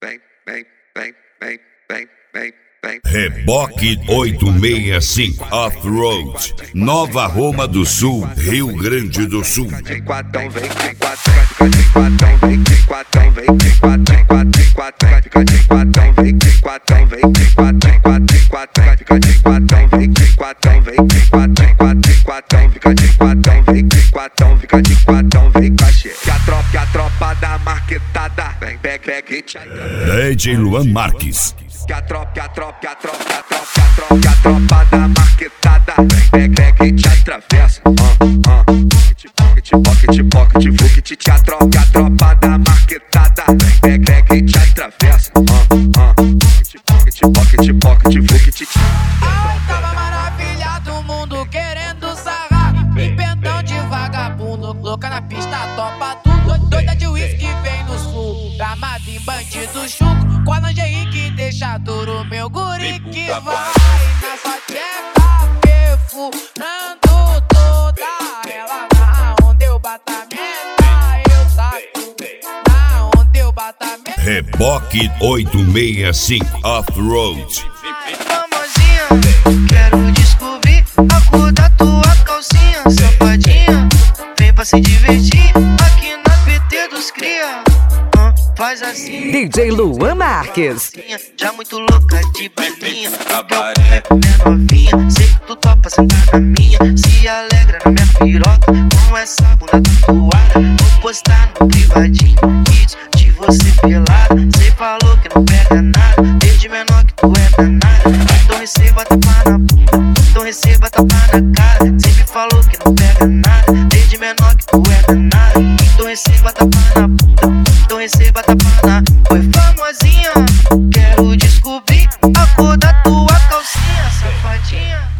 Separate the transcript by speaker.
Speaker 1: Reboque 865 Off-Road, Nova Roma do Sul, Rio Grande do Sul.
Speaker 2: Que a tropa da marquetada
Speaker 1: DJ Luan Marques.
Speaker 2: Que a tropa da marquetada que te atravessa. Que a tropa da marquetada que te atravessa.
Speaker 3: Ai, tava maravilhado o mundo querendo sarrar. Empentão de vagabundo, louca na pista, topa tudo. Doida de uísque vem no sul, gramado em bandido chuco. Com a lingerie que deixa duro, meu guri que vai na sua tcheca, perfurando toda ela. Na onde eu batamenta, eu saco. Na onde eu batamenta.
Speaker 1: Reboque 865 Off-Road.
Speaker 4: Famosinha, quero descobrir a cor da tua calcinha. Safadinha, vem pra se divertir aqui na PT dos cria. Faz assim,
Speaker 5: DJ Luan Marques.
Speaker 4: já muito louca de balinha. Minha novinha, sei que tu topa sentar na minha. Se alegra na minha piroca com essa bunda tatuada. Vou postar no privadinho vídeos de você pelada. Cê falou que não pega nada, desde menor que tu é danada. Então receba tapa na bunda, então receba tapa na cara. Cê me falou que não pega nada, desde menor que tu é danada. Então receba tapa na bunda, então receba tapa na. Oi, famosinha, quero descobrir a cor da tua calcinha, safadinha.